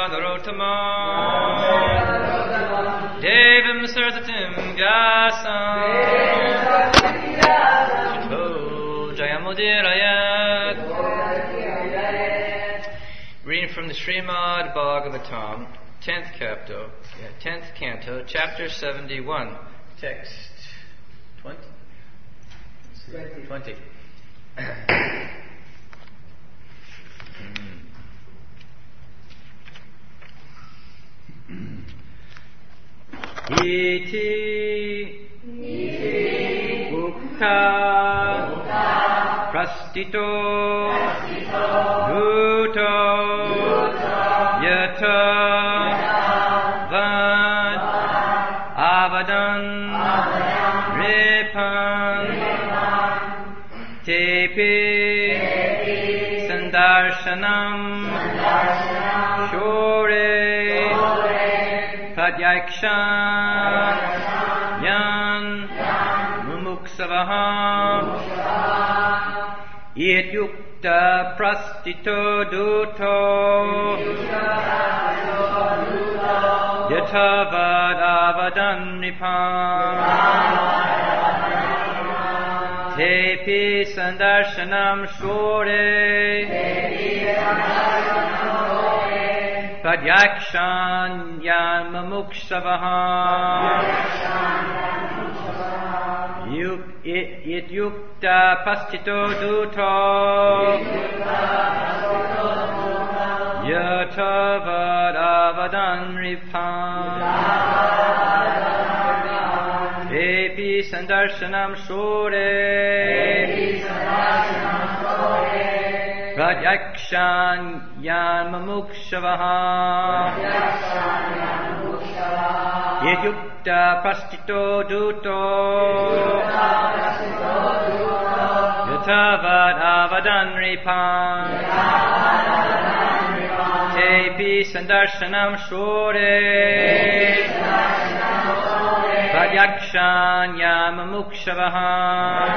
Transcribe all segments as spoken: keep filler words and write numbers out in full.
Narottama Devim Sarsatim Vyasam Shito Jayamudirayat. Reading from the Srimad Bhagavatam, tenth canto, yeah, tenth canto, chapter seventy-one, text twenty. Twenty. Iti Ukta Prastito Bhuto Yata Vad Avadan Ripan Tepi Sandarshanam Shore Padyakshan Yan Mumuksavaham Ityukta Prastito Duto Yatavad Avadan Nipam Tepi Sandarshanam Shore Padyakshan Yan Mumuksavaham Ityukta Pastito Duto Yatavad Avadan Ripam Tepi Sandarshanam Shore Pradyakshan Yan Mumukshavaham Ityukta Pastito Duto Yatavad Avadan Ripam Tepi Sandarshanam Shore Pradyakshan Yan Mumukshavaham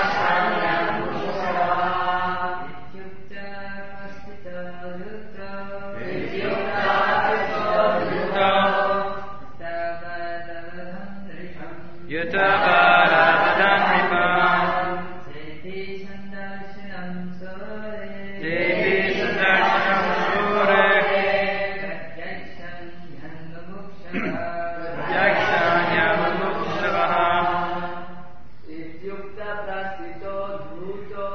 Yatavad Avadan Ripam Tepi Sandarshanam Shore Pradyakshan Yan Mumukshavaham Ityukta Prastito Duto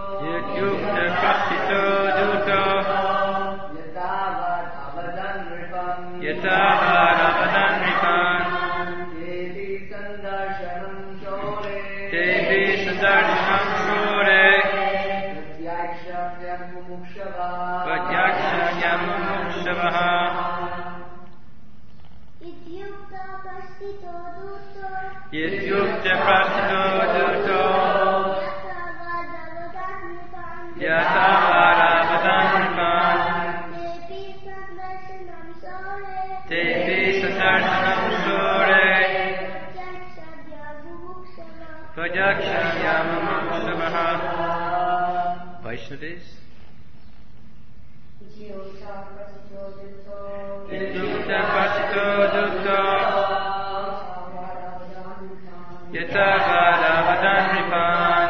Yatavad Avadan Ripam Tepi Sandarshanam Shore Pradyakshan Yan Mumukshavaham Ityukta Prastito Duto Yatavad Avadan Ripam Tepi Sandarshanam Shore Pradyakshan Yan Mumukshavaham. Vaishnavis. Ityukta Prastito Duto Yatavad Avadan Ripam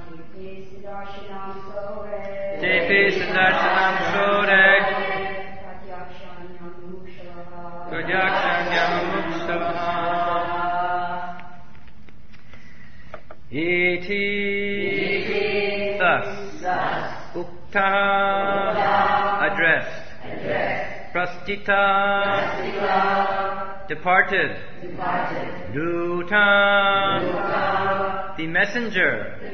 Tepi Sandarshanam Shore Pradyakshan Yan Mumukshavaham. Iti thus Ukta addressed Prastita departed Duta the messenger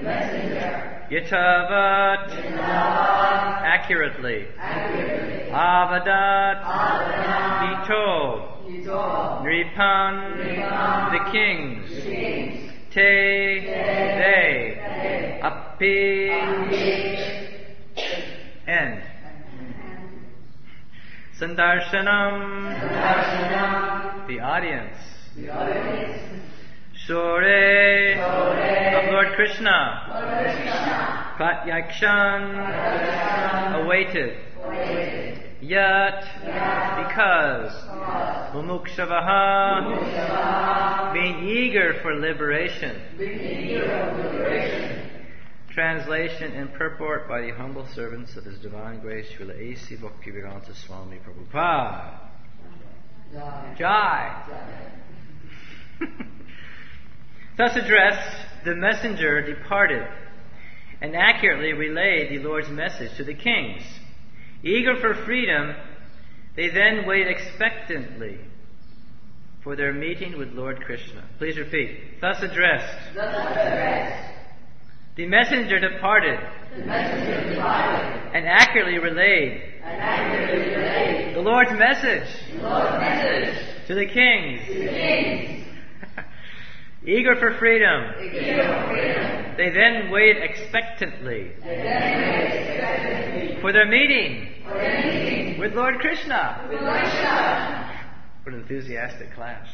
Yatavad accurately Avadat he told Nripan the kings Te they Api end Sandarshanam the audience Shore of Lord Krishna Pratyakshan awaited Yat, because, Mumukshavaha, being eager for liberation. Translation and purport by the humble servants of His Divine Grace, Srila A C Bhaktivedanta Swami Prabhupada. Jai. Thus addressed, the messenger departed and accurately relayed the Lord's message to the kings. Eager for freedom, they then waited expectantly for their meeting with Lord Krishna. Please repeat. Thus addressed. Thus addressed. The messenger departed, The messenger departed and accurately relayed, and accurately relayed the Lord's message, the Lord's message to the kings. to the kings. Eager for freedom, Eager for freedom, they then waited expectantly they then waited expectantly for their meeting for their meeting with Lord Krishna. with Lord Krishna. What an enthusiastic class.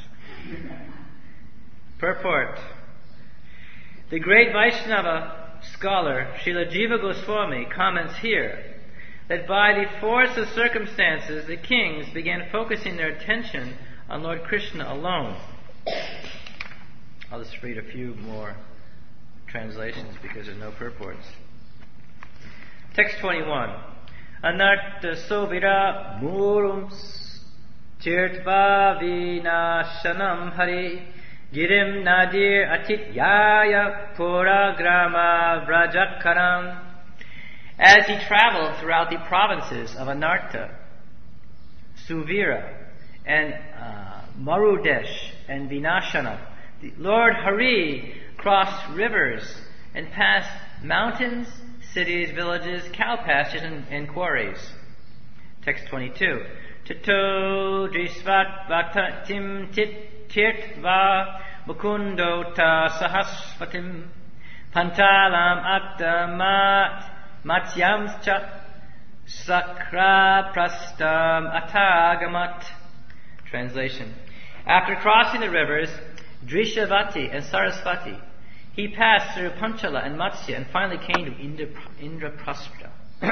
Purport. The great Vaishnava scholar Srila Jiva Goswami comments here that by the force of circumstances, the kings began focusing their attention on Lord Krishna alone. I'll just read a few more translations because there's no purports. Text twenty-one. Anartha sovira murums tirtva vinashanam hari girim nadir atityaya puragrama vrajakaram. As he traveled throughout the provinces of Anartha, Suvira, and uh, Marudesh, and Vinashana, the Lord Hari crossed rivers and passed mountains, cities, villages, cow pastures, and, and quarries. Text twenty-two. Tato drisvat vatatim tit tirtva mukundo ta sahasvatim pantalam attamat matyamscha sakra prastam atagamat. Translation. After crossing the rivers Drishavati and Sarasvati, he passed through Panchala and Matsya and finally came to Indra, Indraprastha.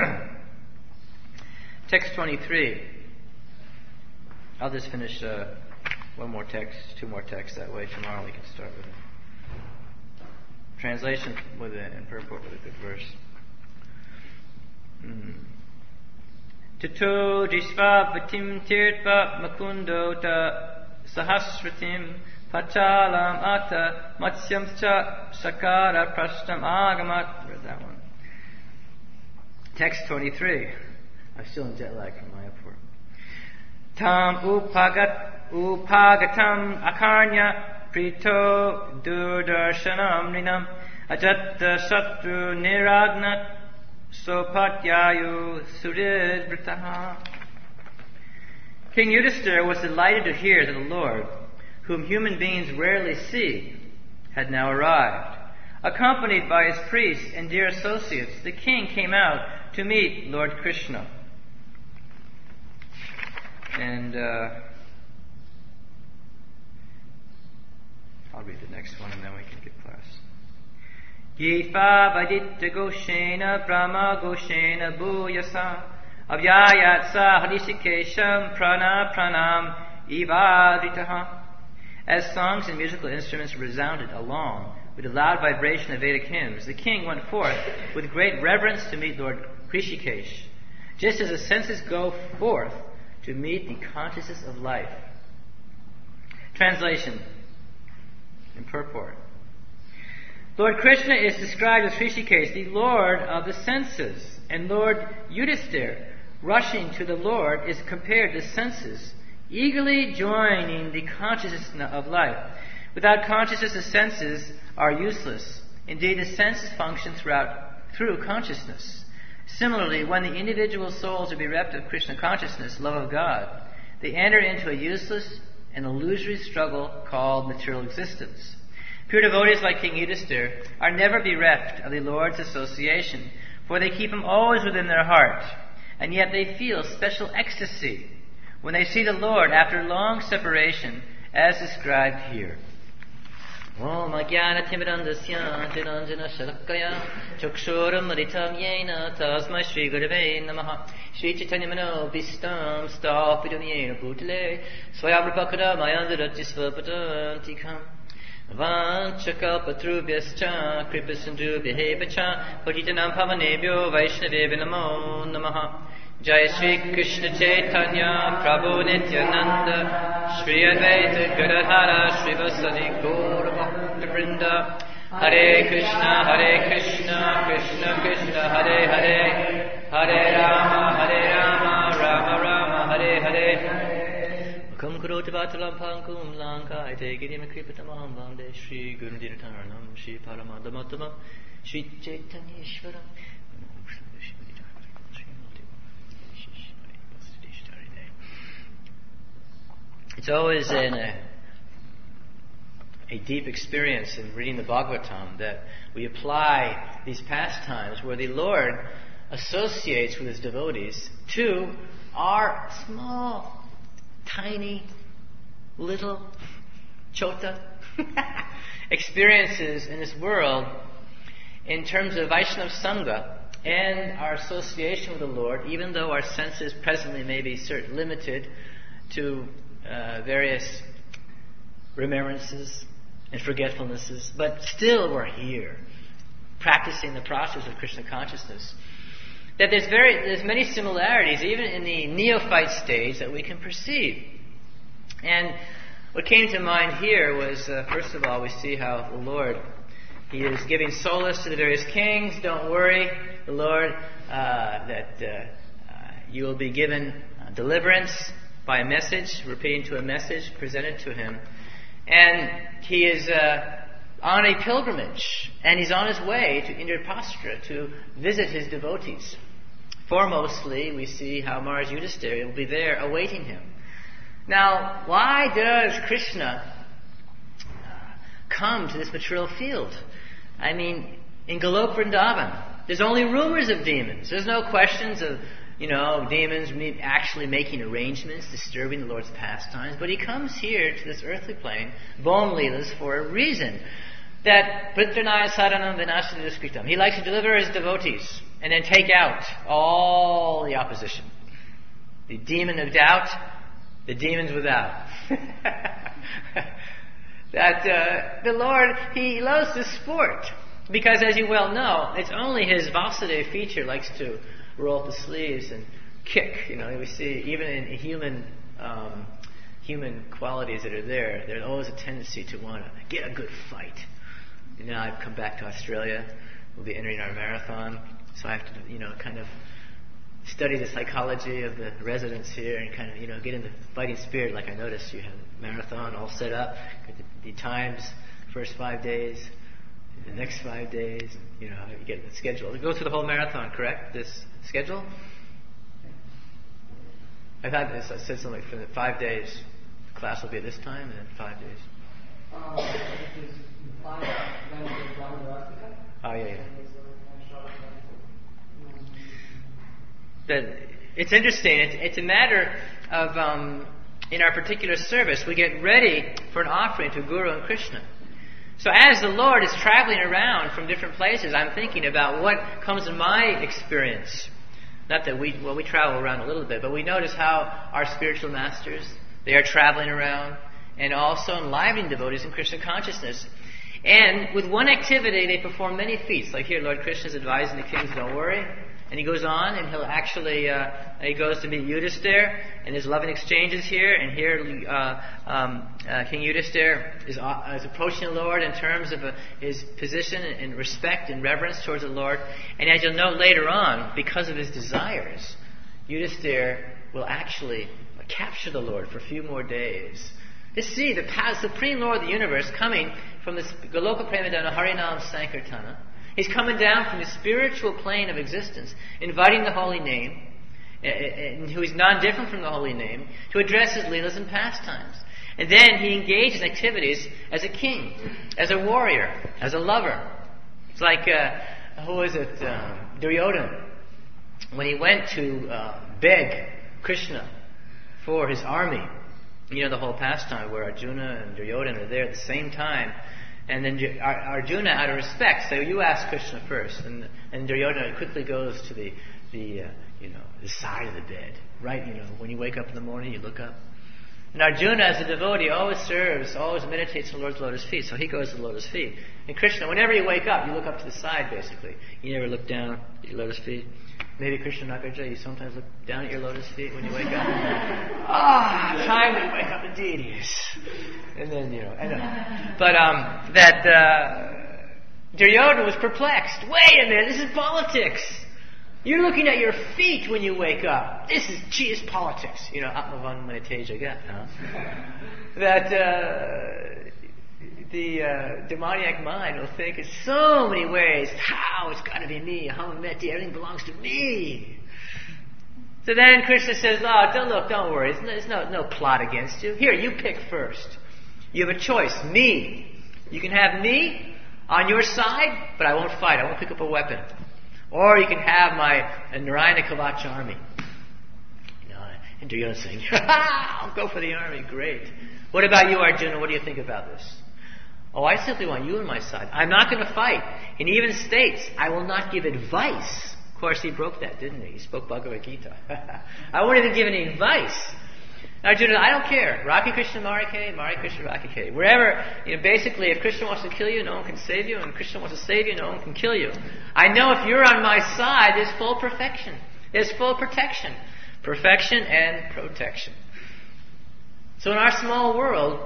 Text twenty-three. I'll just finish uh, one more text, two more texts, that way tomorrow we can start with it. Translation with it and purport with a good verse. Tato Jisva Vatim Tirtva Makundo Ta Sahasratim Pachalam Ata Matsyamscha Sakara Prashtam Agamat. Read that one. Text twenty-three. I'm still in jet lag from Mayapur. Tam upagat upagatam akarnya prito durdarshanam ninam ajatta satru niragnat sopatyayu suridbritaha. King Yudhisthira was delighted to hear that the Lord, whom human beings rarely see, had now arrived. Accompanied by his priests and dear associates, the king came out to meet Lord Krishna. And uh, I'll read the next one and then we can get class. Gitva vadita goshena brahma goshena bhuyasa avyayatsa harisikesham prana pranam ivadritaha. As songs and musical instruments resounded along with the loud vibration of Vedic hymns, the king went forth with great reverence to meet Lord Hrishikesh, just as the senses go forth to meet the consciousness of life. Translation and purport. Lord Krishna is described as Hrishikesh, the Lord of the senses, and Lord Yudhisthira, rushing to the Lord, is compared to senses, eagerly joining the consciousness of life. Without consciousness, the senses are useless. Indeed, the senses function throughout through consciousness. Similarly, when the individual souls are bereft of Krishna consciousness, love of God, they enter into a useless and illusory struggle called material existence. Pure devotees like King Yudhisthira are never bereft of the Lord's association, for they keep him always within their heart, and yet they feel special ecstasy when they see the Lord after long separation, as described here. Om Ajnana Timirandasya Jananjana Shalakaya Chakshurumritam Yena Tasmai Shri Gurave Namaha Shri Chaitanya Mano Bhistam Stapidam Yena Bhutale Swayamrupakara Mayandarajisvapadantikam Vanchakalpatrubhyascha Kripasindubhyahevacha Patitanam Pavanebhyo Vaishnavebhyo Namo Namaha Jai Shri Krishna Chaitanya Prabhu Nityananda Shri Advaita Gadadhara Shri Vasadi Gaura Bhakta Vrinda Hare Krishna Hare Krishna Krishna Krishna Hare Hare Hare Rama Hare Rama Rama Rama Hare Hare Kam Karoti Vatalam Pankum Lanka Ite Gidim Kripatamam Vande Shri Gurudinataranam Shri Paramadamatamam Shri Chaitanya Ishvaram. It's always in a, a deep experience in reading the Bhagavatam that we apply these pastimes where the Lord associates with His devotees to our small, tiny, little, chota experiences in this world in terms of Vaishnava Sangha and our association with the Lord, even though our senses presently may be certain limited to Uh, various remembrances and forgetfulnesses, but still we're here, practicing the process of Krishna consciousness. That there's very there's many similarities, even in the neophyte stage, that we can perceive. And what came to mind here was, uh, first of all, we see how the Lord, He is giving solace to the various kings. Don't worry, the Lord, uh, that uh, uh, you will be given uh, deliverance by a message, repeating to a message presented to him. And he is uh, on a pilgrimage, and he's on his way to Indrapastra to visit his devotees. Foremostly, we see how Maharaj Yudhisthira will be there awaiting him. Now, why does Krishna come to this material field? I mean, in Golok Vrindavan, there's only rumors of demons. There's no questions of You know, demons actually making arrangements, disturbing the Lord's pastimes. But He comes here to this earthly plane, Bom Leelas, for a reason. That Pritranaya Saranam Vinashana Duskritam. He likes to deliver His devotees and then take out all the opposition. The demon of doubt, the demons without. that uh, the Lord, He loves this sport. Because as you well know, it's only His Vasudeva feature likes to roll up the sleeves and kick. You know, we see even in human um, human qualities that are there, there's always a tendency to want to get a good fight. And now I've come back to Australia. We'll be entering our marathon, so I have to, you know, kind of study the psychology of the residents here and kind of, you know, get in the fighting spirit. Like I noticed, you have a marathon all set up, the, the times, first five days, the next five days, you know, you get the schedule. It goes through the whole marathon, correct? This schedule? I thought this, I said something for the five days. Class will be at this time, and then five days. Um, oh, yeah, yeah. But it's interesting. It's, it's a matter of, um, in our particular service, we get ready for an offering to Guru and Krishna. So as the Lord is traveling around from different places, I'm thinking about what comes in my experience. Not that we, well, we travel around a little bit, but we notice how our spiritual masters, they are traveling around and also enlivening devotees in Krishna consciousness. And with one activity, they perform many feats. Like here, Lord Krishna is advising the kings, don't worry. And he goes on, and he'll actually, uh, he goes to meet Yudhisthira, and there's loving exchanges here, and here uh, um, uh, King Yudhisthira is, uh, is approaching the Lord in terms of uh, his position and respect and reverence towards the Lord. And as you'll note later on, because of his desires, Yudhisthira will actually capture the Lord for a few more days. To see the Supreme Lord of the universe coming from this Goloka Premadana Harinam Sankirtana. He's coming down from the spiritual plane of existence, inviting the holy name, who is non-different from the holy name, to address His leelas and pastimes. And then He engages in activities as a king, as a warrior, as a lover. It's like, uh, who was it, um, Duryodhana, when he went to uh, beg Krishna for his army. You know the whole pastime where Arjuna and Duryodhana are there at the same time, And then Ar- Arjuna, out of respect, so you ask Krishna first, and and Duryodhana quickly goes to the the uh, you know the side of the bed, right? You know, when you wake up in the morning, you look up. And Arjuna, as a devotee, always serves, always meditates on the Lord's lotus feet, so he goes to the lotus feet. And Krishna, whenever you wake up, you look up to the side, basically. You never look down at your lotus feet. Maybe Krishna Nagarjuna, you sometimes look down at your lotus feet when you wake up. Ah, time to wake up indeed, yes. And then, you know, I know. But um, that uh, Duryodhana was perplexed. Wait a minute, this is politics. You're looking at your feet when you wake up. This is, gee, it's politics. You know, Atmavan Maniteja, huh? That uh, the uh, demoniac mind will think in so many ways, how it's got to be me, Hamameti, everything belongs to me. So then Krishna says, oh, don't look, don't worry, there's no, there's no, no plot against you. Here, you pick first. You have a choice, me. You can have me on your side, but I won't fight, I won't pick up a weapon. Or you can have my uh, Narayana Kavach army. You know, and Duryodhana saying, I'll go for the army, great. What about you, Arjuna? What do you think about this? Oh, I simply want you on my side. I'm not going to fight. And he even states, I will not give advice. Of course, he broke that, didn't he? He spoke Bhagavad Gita. I won't even give any advice. Now, Arjuna, I don't care. Raki Krishna Marike, Mari Krishna Rakike. Wherever, you know, basically, if Krishna wants to kill you, no one can save you. And Krishna wants to save you, no one can kill you. I know if you're on my side, there's full perfection. There's full protection. Perfection and protection. So in our small world,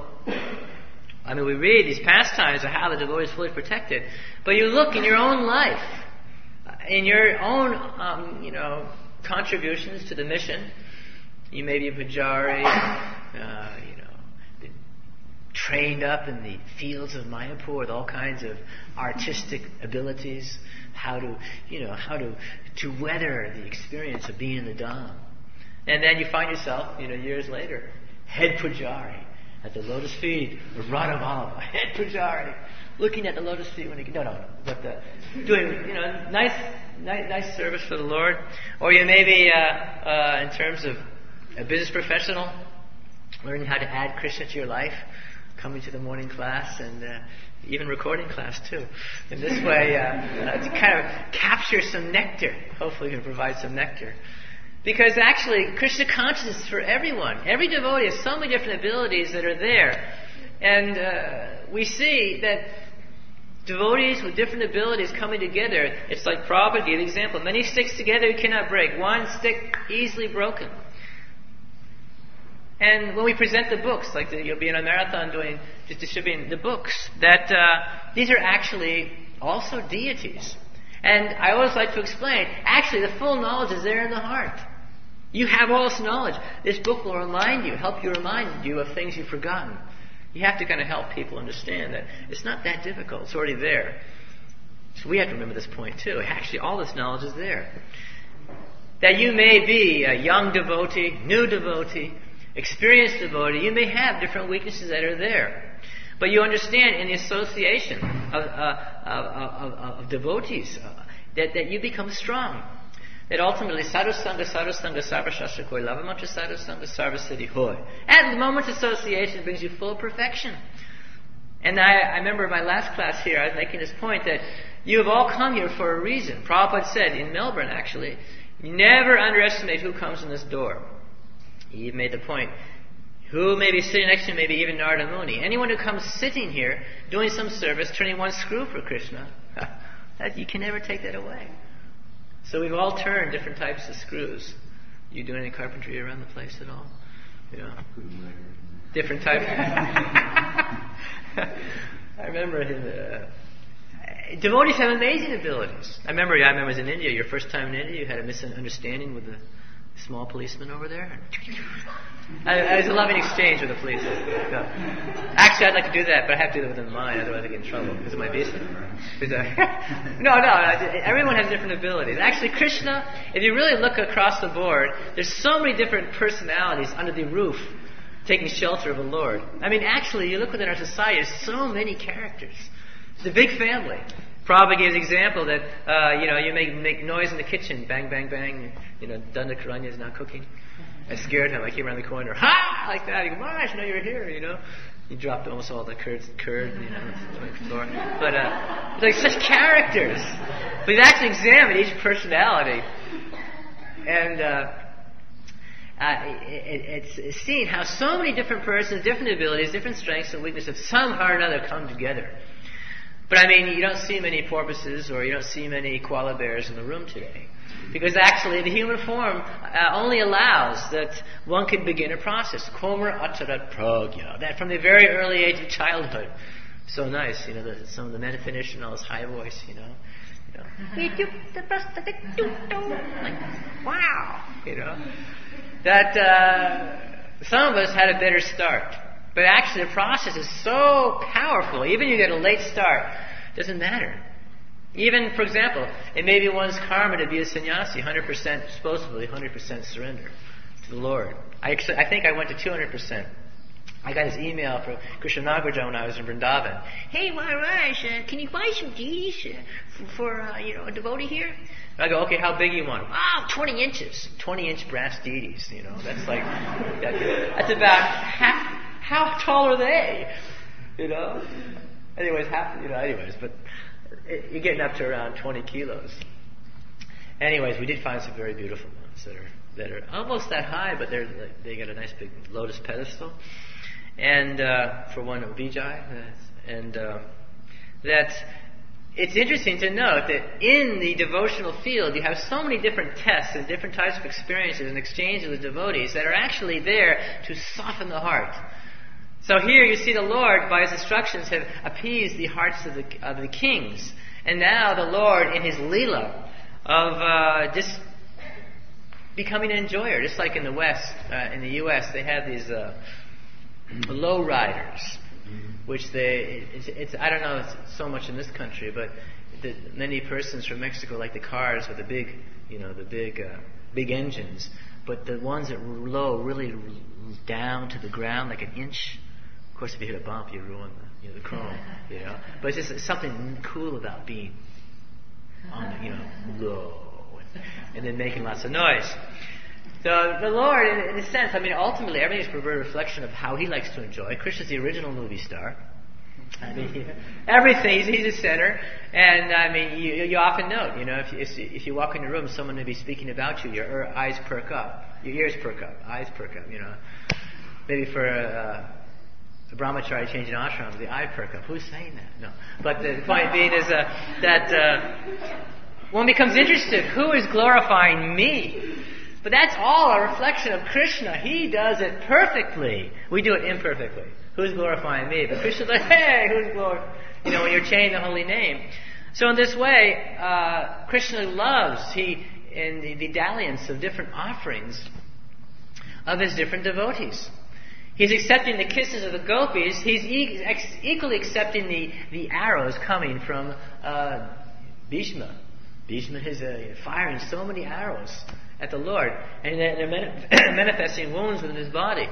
I mean, we read these pastimes of how the devotee is fully protected. But you look in your own life, in your own, um, you know, contributions to the mission. You may be a pujari, uh, you know, been trained up in the fields of Mayapur with all kinds of artistic abilities, how to, you know, how to, to weather the experience of being in the Dham. And then you find yourself, you know, years later, head pujari at the lotus feet of Radhavallabha, head pujari, looking at the lotus feet when he, no, no, but the, doing, you know, nice, nice, nice service for the Lord. Or you may be, uh, uh, in terms of a business professional, learning how to add Krishna to your life, coming to the morning class and uh, even recording class too. In this way, uh, uh, to kind of capture some nectar. Hopefully you can provide some nectar. Because actually, Krishna consciousness is for everyone. Every devotee has so many different abilities that are there. And uh, we see that devotees with different abilities coming together, it's like Prabhupada gave the example. Many sticks together you cannot break. One stick easily broken. And when we present the books, like the, you'll be in a marathon doing, just distributing the books, that uh, these are actually also deities. And I always like to explain, actually the full knowledge is there in the heart. You have all this knowledge. This book will remind you, help you remind you of things you've forgotten. You have to kind of help people understand that it's not that difficult. It's already there. So we have to remember this point too. Actually, all this knowledge is there. That you may be a young devotee, new devotee, experienced devotee, you may have different weaknesses that are there. But you understand in the association of, uh, of, of, of, of devotees uh, that, that you become strong. That ultimately, sadhu sangha, sadhu sangha, sarva shastra koi, lava mantra sadhu sangha, sarva siddhi hoy. At the moment association brings you full perfection. And I, I remember my last class here, I was making this point that you have all come here for a reason. Prabhupada said in Melbourne, actually, never underestimate who comes in this door. He made the point, who may be sitting next to you, maybe even Narada Muni. Anyone who comes sitting here, doing some service, turning one screw for Krishna, that, you can never take that away. So we've all turned different types of screws. You doing any carpentry around the place at all? Yeah. Different types. I remember him. Uh, devotees have amazing abilities. I remember, I remember I was in India, your first time in India, you had a misunderstanding with the small policeman over there. I, I was a loving exchange with the police. No. Actually, I'd like to do that, but I have to do it within mine, otherwise I get in trouble because of my visa. no, no, everyone has different abilities. Actually, Krishna, if you really look across the board, there's so many different personalities under the roof taking shelter of the Lord. I mean, actually, you look within our society, there's so many characters. It's a big family. Prabhupada gives an example that, uh, you know, you make, make noise in the kitchen, bang, bang, bang, you know, Danda Karanya is not cooking. I scared him. I came around the corner, ha! Like that. He goes, Maharaj, I know you're here, you know. He dropped almost all the curd, curd you know, on the floor. But uh, like such characters. But he's actually examined each personality, and uh, uh, it, it's seen how so many different persons, different abilities, different strengths and weaknesses, somehow or another come together. But I mean, you don't see many porpoises or you don't see many koala bears in the room today. Because actually the human form uh, only allows that one can begin a process. Komer atarat pragya. That from the very early age of childhood. So nice, you know, the, some of the men finish in all this high voice, you know. You know. Like, wow, you know. That uh, some of us had a better start. But actually the process is so powerful. Even if you get a late start, it doesn't matter. Even, for example, it may be one's karma to be a sannyasi, one hundred percent, supposedly one hundred percent surrender to the Lord. I, actually, I think I went to two hundred percent. I got this email from Krishna Nagaraj when I was in Vrindavan. Hey, Maharaj, uh, can you buy some deities uh, for, for uh, you know, a devotee here? And I go, okay, how big do you want them? Oh, twenty inches. twenty-inch brass deities, you know. That's like, that, that's about half, how tall are they? You know? Anyways, half, you know, anyways, but you're getting up to around twenty kilos. Anyways, we did find some very beautiful ones that are that are almost that high, but they're they got a nice big lotus pedestal, and uh, for one of Vijay, and uh, that it's interesting to note that in the devotional field you have so many different tests and different types of experiences and exchanges with devotees that are actually there to soften the heart. So here you see the Lord, by His instructions, have appeased the hearts of the of the kings. And now the Lord, in His Leela, of uh, just becoming an enjoyer. Just like in the West, uh, in the U S, they have these uh, low riders, which they, it's, it's I don't know it's so much in this country, but the, many persons from Mexico like the cars with the big, you know, the big, uh, big engines. But the ones that are low, really down to the ground, like an inch. Of course, if you hit a bump, you ruin the, you know, the chrome, you know. But it's just it's something cool about being on the, you know, low, and, and then making lots of noise. So the Lord, in, in a sense, I mean, ultimately, everything is a reflection of how He likes to enjoy. Krishna's the original movie star. I mean, everything, he's, he's a center. And, I mean, you, you often note, you know, if you, if you walk in a room, someone may be speaking about you, your eyes perk up, your ears perk up, eyes perk up, you know. Maybe for a, a brahmachari changing ashrams, the eye perk up. Who's saying that? No. But the point being is uh, that uh, one becomes interested. Who is glorifying me? But that's all a reflection of Krishna. He does it perfectly. We do it imperfectly. Who's glorifying me? But Krishna's like, hey, who's glorifying? You know, when you're chanting the holy name. So in this way, uh, Krishna loves, he, in the, the dalliance of different offerings of his different devotees. He's accepting the kisses of the gopis. He's e- ex- equally accepting the, the arrows coming from uh, Bhishma. Bhishma is uh, firing so many arrows at the Lord, and they're, they're manif- manifesting wounds within his body.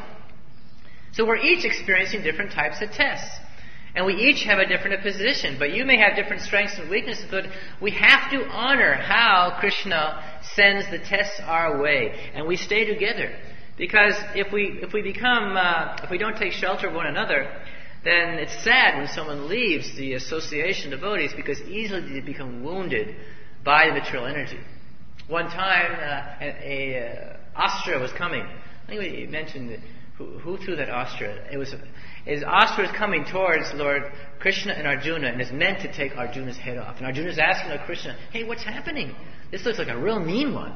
So we're each experiencing different types of tests. And we each have a different position. But you may have different strengths and weaknesses, but we have to honor how Krishna sends the tests our way. And we stay together. Because if we if we become, uh, if we don't take shelter of one another, then it's sad when someone leaves the association of devotees because easily they become wounded by the material energy. One time, uh, a, a uh, Astra was coming. I think we mentioned that. Who, who threw that Astra? It was, his Astra is coming towards Lord Krishna and Arjuna, and is meant to take Arjuna's head off. And Arjuna is asking Lord Krishna, "Hey, what's happening? This looks like a real mean one."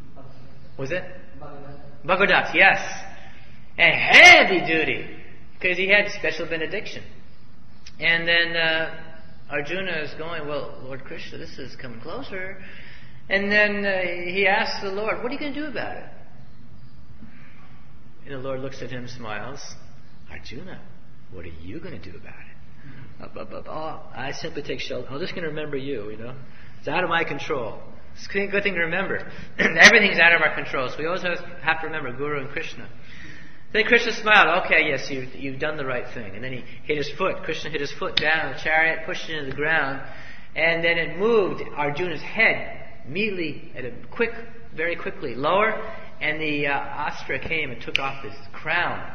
Was it? Bhagavadat, yes. And heavy duty, because he had special benediction. And then uh, Arjuna is going, "Well, Lord Krishna, this is coming closer." And then uh, he asks the Lord, "What are you going to do about it?" And the Lord looks at him, smiles. "Arjuna, what are you going to do about it?" Up, up, up. "Oh, I simply take shelter. I'm just going to remember you, you know. It's out of my control." It's a good thing to remember. Everything's out of our control. So we always have to remember Guru and Krishna. Then Krishna smiled. "Okay, yes, you've, you've done the right thing." And then he hit his foot. Krishna hit his foot down on the chariot, pushed it into the ground. And then it moved Arjuna's head immediately, at a quick, very quickly, lower. And the uh, Astra came and took off this crown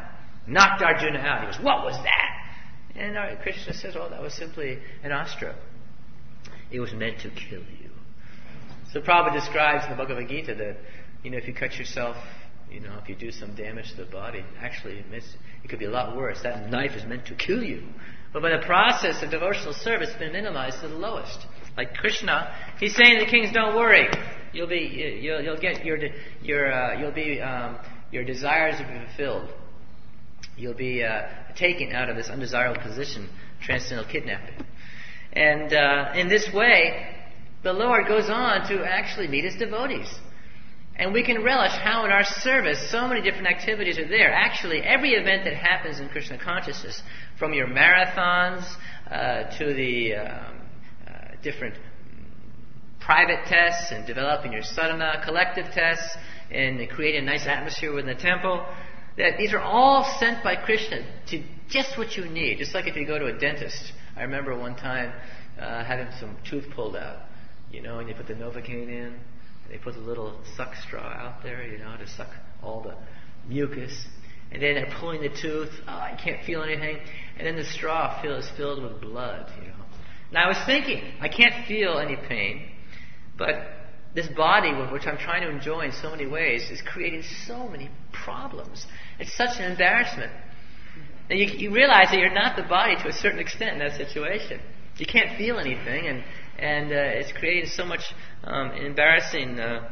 knocked Arjuna out. He goes, what was that? And our Krishna says, oh, that was simply an astra. It was meant to kill you. So Prabhupada describes in the Bhagavad Gita that, you know, if you cut yourself, you know, if you do some damage to the body, actually it could be a lot worse. That knife is meant to kill you. But by the process of devotional service, it's been minimized to the lowest. Like Krishna, he's saying to the kings, don't worry. You'll be, you'll, you'll get your, your, uh, you'll be, um, your desires will be fulfilled. You'll be uh, taken out of this undesirable position, transcendental kidnapping. And uh, in this way, the Lord goes on to actually meet His devotees. And we can relish how in our service so many different activities are there. Actually, every event that happens in Krishna consciousness, from your marathons uh, to the um, uh, different private tests and developing your sadhana, collective tests, and creating a nice atmosphere within the temple, that these are all sent by Krishna to just what you need. Just like if you go to a dentist. I remember one time uh, having some tooth pulled out, you know, and you put the Novocaine in. They put a little suck straw out there, you know, to suck all the mucus. And then they're pulling the tooth. Oh, I can't feel anything. And then the straw is filled with blood, you know. And I was thinking, I can't feel any pain, but this body, which I'm trying to enjoy in so many ways, is creating so many problems. It's such an embarrassment. And you, you realize that you're not the body to a certain extent in that situation. You can't feel anything, and and uh, it's creating so much um, embarrassing. Uh,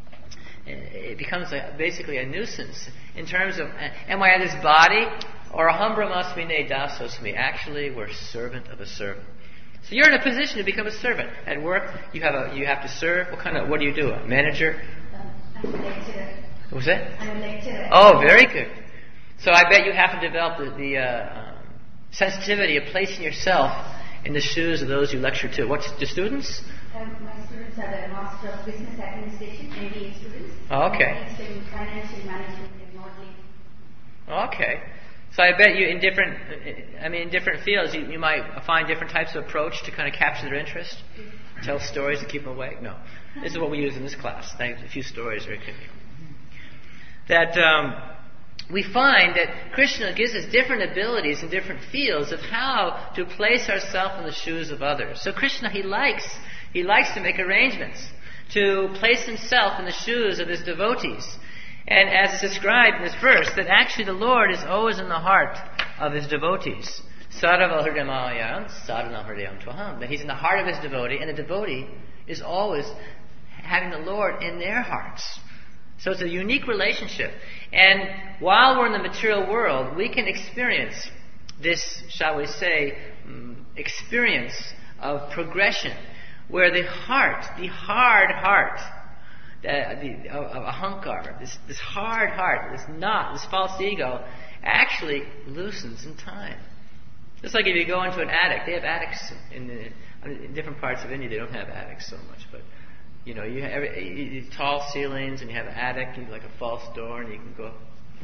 it becomes a, basically a nuisance in terms of, uh, am I this body, or aham brahmasmine dasosmi? Actually, we're servant of a servant. So you're in a position to become a servant. At work, you have a you have to serve. What kind of what do you do? A manager? Um, I'm a lecturer. What was that? I'm a lecturer. Oh, very good. So I bet you have to develop the, the uh, um, sensitivity of placing yourself in the shoes of those you lecture to. What's the students? Um, my students are the Master of Business Administration, M B A students. Oh, okay. I'm in financial management and modeling. Okay. So I bet you in different, I mean, in different fields, you, you might find different types of approach to kind of capture their interest. Tell stories to keep them awake. No, this is what we use in this class. Thanks. A few stories are good. That um, we find that Krishna gives us different abilities in different fields of how to place ourselves in the shoes of others. So Krishna, he likes, he likes to make arrangements to place himself in the shoes of his devotees. And as is described in this verse, that actually the Lord is always in the heart of his devotees. Sarava hridayam sadhana hridayam tvaham. That he's in the heart of his devotee, and the devotee is always having the Lord in their hearts. So it's a unique relationship. And while we're in the material world, we can experience this, shall we say, um, experience of progression, where the heart, the hard heart, Uh, the, of, of ahankar, this, this hard heart, this knot, this false ego, actually loosens in time. Just like if you go into an attic, they have attics in, the, in different parts of India. They don't have attics so much, but you know, you have you, tall ceilings, and you have an attic, and like a false door, and you can go.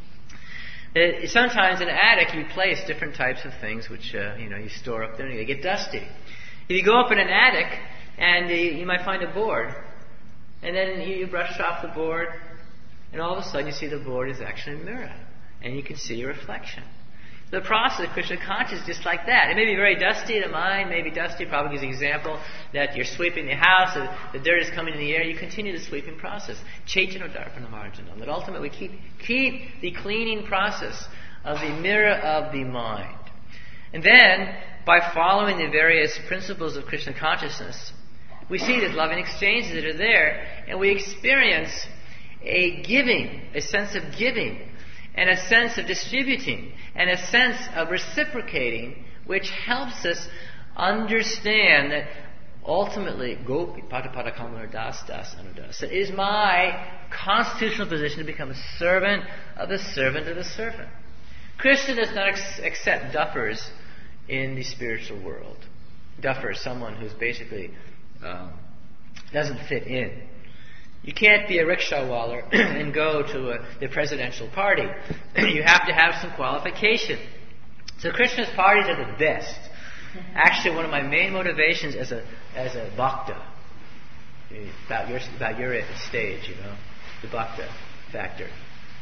Uh, sometimes in an attic, you place different types of things, which uh, you know you store up there, and they get dusty. If you go up in an attic, and uh, you might find a board. And then you brush off the board, and all of a sudden you see the board is actually a mirror, and you can see your reflection. The process of Krishna consciousness is just like that. It may be very dusty, the mind may be dusty. Probably gives an example that you're sweeping the house, the dirt is coming in the air, you continue the sweeping process. Chaitana darpana marjanam. That ultimately we keep, keep the cleaning process of the mirror of the mind. And then, by following the various principles of Krishna consciousness, we see these loving exchanges that are there, and we experience a giving, a sense of giving, and a sense of distributing, and a sense of reciprocating, which helps us understand that ultimately, gopi pada pada kamar das das anudas. It is my constitutional position to become a servant of the servant of the servant. Krishna does not ex- accept duffers in the spiritual world. Duffer is someone who's basically Um, doesn't fit in. You can't be a rickshaw-waller and go to a, the presidential party. You have to have some qualification. So Krishna's parties are the best. Actually, one of my main motivations as a as a bhakta, about your about your stage, you know, the bhakta factor,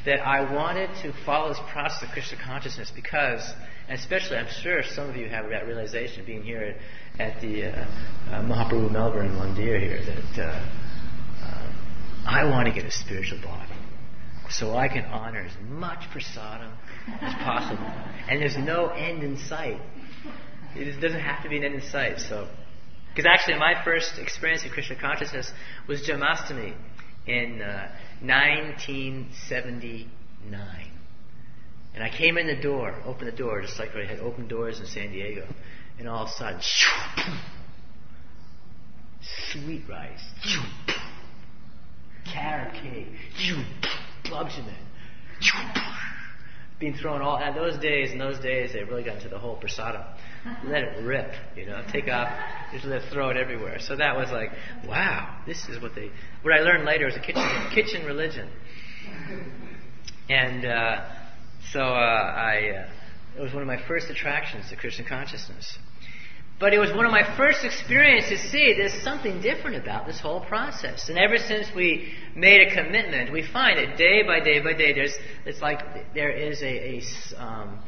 that I wanted to follow this process of Krishna consciousness because, and especially I'm sure some of you have that realization being here at, at the uh, uh, Mahaprabhu Melbourne Mandir here, that uh, uh, I want to get a spiritual body so I can honor as much prasadam as possible. And there's no end in sight. It doesn't have to be an end in sight. So, because actually my first experience of Krishna consciousness was Janmashtami in uh, nineteen seventy-nine. And I came in the door, opened the door, just like I had open doors in San Diego. And all of a sudden, sweet rice, carrot cake, plugs in it, being thrown all. And those days, in those days, they really got into the whole prasadam. Let it rip, you know, take off, just let it throw it everywhere. So that was like, wow, this is what they. What I learned later was a kitchen kitchen religion, and uh, so uh, I. Uh, it was one of my first attractions to Krishna consciousness. But it was one of my first experiences to see there's something different about this whole process. And ever since we made a commitment, we find that day by day by day, there's it's like there is a, a um,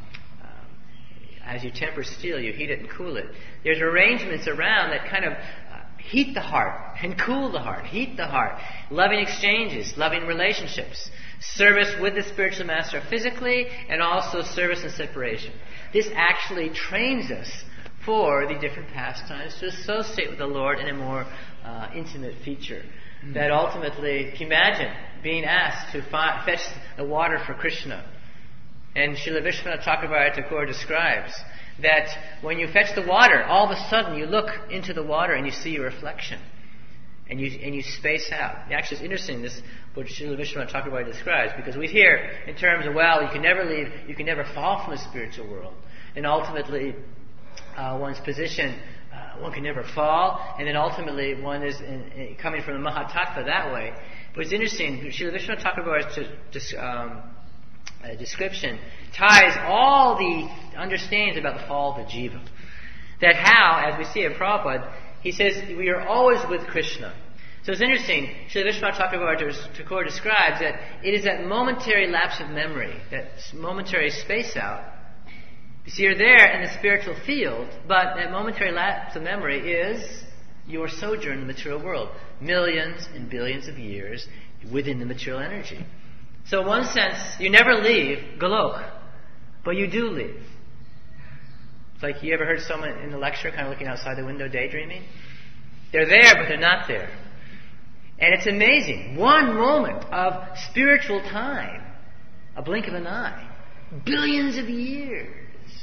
as you temper steel, you heat it and cool it. There's arrangements around that kind of uh, heat the heart and cool the heart, heat the heart. Loving exchanges, loving relationships, service with the spiritual master physically, and also service and separation. This actually trains us for the different pastimes to associate with the Lord in a more uh, intimate feature. Mm-hmm. That ultimately, can you imagine being asked to fi- fetch the water for Krishna? And Srila Vishwanath Chakravarti Thakur describes that when you fetch the water, all of a sudden you look into the water and you see your reflection. And you and you space out. Actually, it's interesting, this what Srila Vishwanath Chakravarti describes, because we hear in terms of, well, you can never leave, you can never fall from the spiritual world. And ultimately, uh, one's position, uh, one can never fall, and then ultimately one is in, in, coming from the Mahatattva that way. But it's interesting, Srila Vishwanath Chakravarti's um, uh, description ties all the understandings about the fall of the jiva. That how, as we see in Prabhupada, he says we are always with Krishna. So it's interesting, Srila Vishwanath Chakravarti Thakur describes that it is that momentary lapse of memory, that momentary space out. You see, you're there in the spiritual field, but that momentary lapse of memory is your sojourn in the material world. Millions and billions of years within the material energy. So in one sense, you never leave Golok, but you do leave. It's like, you ever heard someone in the lecture kind of looking outside the window daydreaming? They're there, but they're not there. And it's amazing. One moment of spiritual time, a blink of an eye, billions of years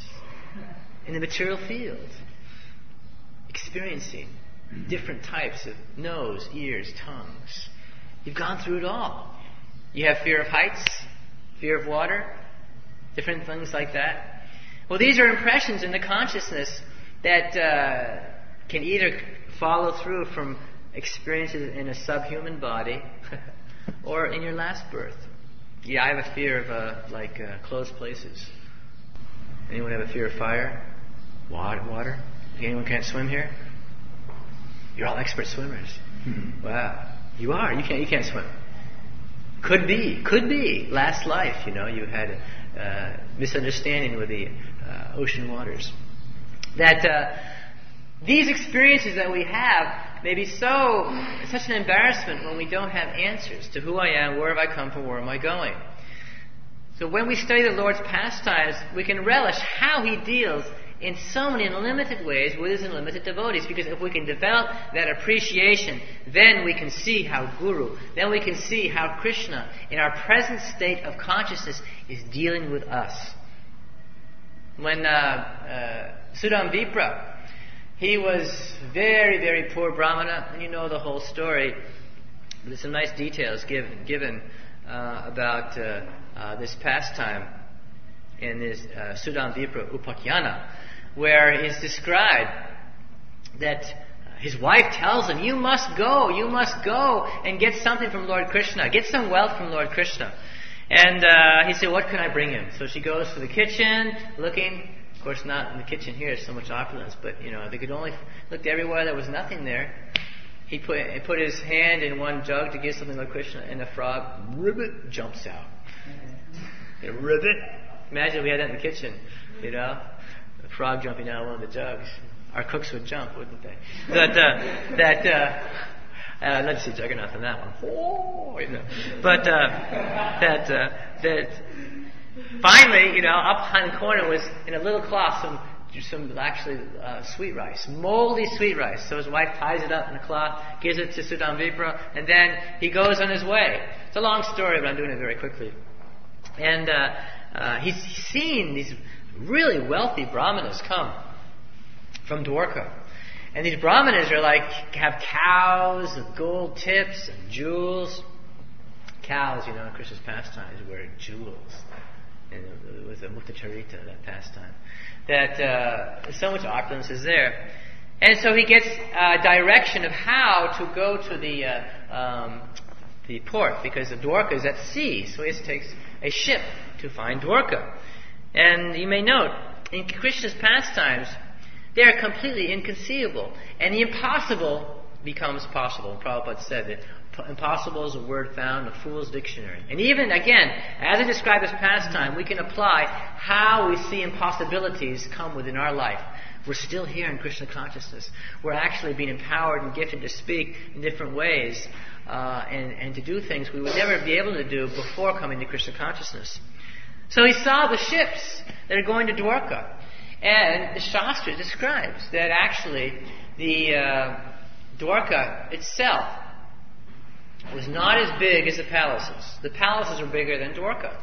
in the material field, experiencing different types of nose, ears, tongues. You've gone through it all. You have fear of heights, fear of water, different things like that. Well, these are impressions in the consciousness that uh, can either follow through from experiences in a subhuman body or in your last birth. Yeah, I have a fear of uh, like uh, closed places. Anyone have a fear of fire? Water? Water? Anyone can't swim here? You're all expert swimmers. Mm-hmm. Wow, you are. You can't. You can't swim. Could be. Could be. Last life, you know, you had a uh, misunderstanding with the uh, ocean waters. That uh, these experiences that we have may be so such an embarrassment when we don't have answers to who I am, where have I come from, where am I going. So when we study the Lord's pastimes, we can relish how He deals in so many unlimited ways with His unlimited devotees. Because if we can develop that appreciation, then we can see how Guru, then we can see how Krishna, in our present state of consciousness, is dealing with us. When uh, uh, Sudam Vipra, he was very, very poor Brahmana, and you know the whole story. There's some nice details given, given uh, about uh, uh, this pastime in this uh, Sudam Vipra Upakyana, where it's described that his wife tells him, you must go, you must go and get something from Lord Krishna, get some wealth from Lord Krishna. And uh, he said, what can I bring him? So she goes to the kitchen, looking. Of course, not in the kitchen here, there's so much opulence, but you know, they could only look everywhere, there was nothing there. He put he put his hand in one jug to give something to Lord Krishna, and the frog, ribbit, jumps out. You know, ribbit. Imagine if we had that in the kitchen, you know, a frog jumping out of one of the jugs. Our cooks would jump, wouldn't they? That, uh, that, uh, uh, I'd love to see Juggernaut on that one. Oh, you know. But, uh, that, uh, that, finally, you know, up behind the corner was, in a little cloth, some, some actually, uh, sweet rice. Moldy sweet rice. So his wife ties it up in a cloth, gives it to Sudam Vipra, and then he goes on his way. It's a long story, but I'm doing it very quickly. And, uh, uh, he's seen these really wealthy brahmanas come from Dwarka. And these brahmanas are like, have cows and gold tips and jewels. Cows, you know, in Krishna's pastimes wear jewels. And it was a Mukta Charita, that pastime. That uh, so much opulence is there. And so he gets uh, direction of how to go to the uh, um, the port, because the Dwarka is at sea, so he has to take a ship to find Dwarka. And you may note, in Krishna's pastimes, they are completely inconceivable. And the impossible becomes possible. Prabhupada said that impossible is a word found in a fool's dictionary. And even, again, as I describe this pastime, we can apply how we see impossibilities come within our life. We're still here in Krishna consciousness. We're actually being empowered and gifted to speak in different ways uh, and, and to do things we would never be able to do before coming to Krishna consciousness. So he saw the ships that are going to Dwarka. And the Shastra describes that actually the uh, Dwarka itself was not as big as the palaces. The palaces were bigger than Dwarka.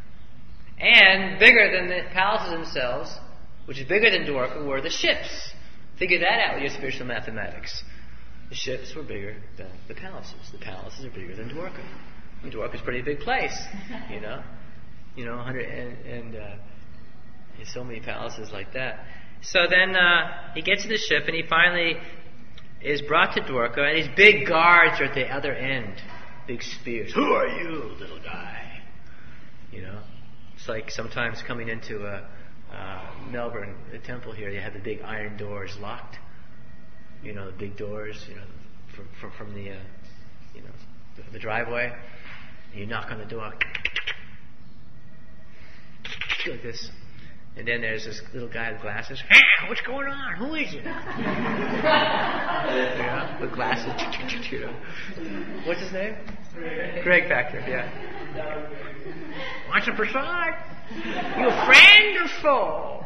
And bigger than the palaces themselves, which is bigger than Dwarka, were the ships. Figure that out with your spiritual mathematics. The ships were bigger than the palaces. The palaces are bigger than Dwarka. And Dwarka is a pretty big place, you know. You know, one hundred and, and uh, there's so many palaces like that. So then uh, he gets to the ship and he finally is brought to Dwarka, and these big guards are at the other end. Big spears. Who are you, little guy? You know, it's like sometimes coming into a uh, Melbourne, the temple here, they have the big iron doors locked. You know, the big doors, you know, from, from, from the, uh, you know, the, the driveway. And you knock on the door, like this. And then there's this little guy with glasses. Hey, what's going on? Who is it? You know, with glasses. You know. What's his name? Greg, Greg back there, yeah. Want some prasad? You a friend or foe?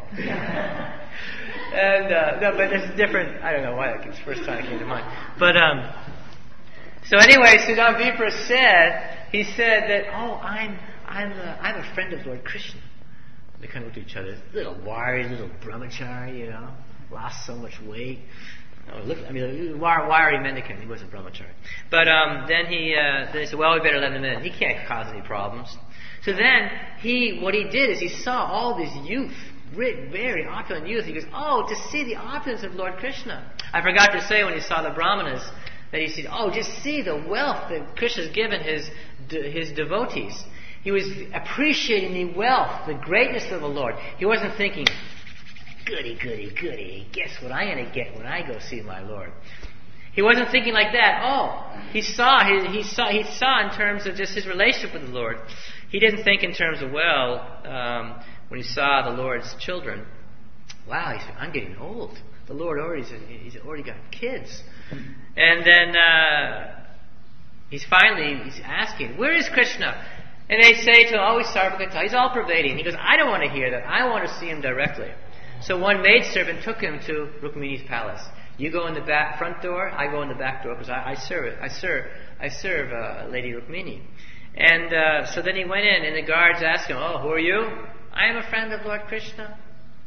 And, uh, no, but it's different. I don't know why it's the first time it came to mind. But, um, so anyway, Sudam Vipra said, he said that, oh, I'm, I'm, a, I'm a friend of Lord Krishna. They kind of looked at each other. Little wiry, little brahmachari, you know, lost so much weight. No, look, I mean, wiry mendicant. He wasn't brahmachari. But um, then he, uh, they said, well, we better let him in. He can't cause any problems. So then he, what he did is he saw all this youth, rich, very opulent youth. He goes, oh, to see the opulence of Lord Krishna. I forgot to say when he saw the brahmanas that he said, oh, just see the wealth that Krishna's given his his devotees. He was appreciating the wealth, the greatness of the Lord. He wasn't thinking, goody, goody, goody, guess what I'm going to get when I go see my Lord. He wasn't thinking like that. Oh, he saw, he, he saw, he saw in terms of just his relationship with the Lord. He didn't think in terms of, well, um, when he saw the Lord's children, wow, he said, I'm getting old. The Lord already, he's already got kids. And then uh, he's finally, he's asking, where is Krishna? And they say to him, oh, he's Sarvagata, he's all pervading. He goes, I don't want to hear that. I want to see him directly. So one maidservant took him to Rukmini's palace. You go in the back front door, I go in the back door because I, I serve it. I serve, I serve uh, Lady Rukmini. And uh, so then he went in, and the guards asked him, oh, who are you? I am a friend of Lord Krishna.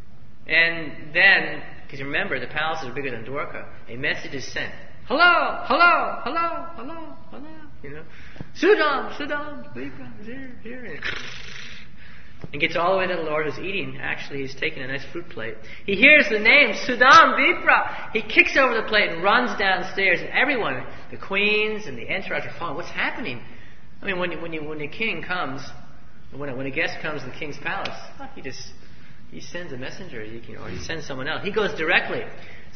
And then, because remember, the palaces are bigger than Dwarka, a message is sent. Hello, hello, hello, hello, hello. You know, Sudam, Sudam, Vipra, here, here. And gets all the way to the Lord who's eating. Actually, he's taking a nice fruit plate. He hears the name, Sudam Vipra. He kicks over the plate and runs downstairs. And everyone, the queens and the entourage are following. What's happening? I mean, when you, when you, when the king comes, when a, when a guest comes to the king's palace, he just he sends a messenger, you know, or he sends someone else. He goes directly.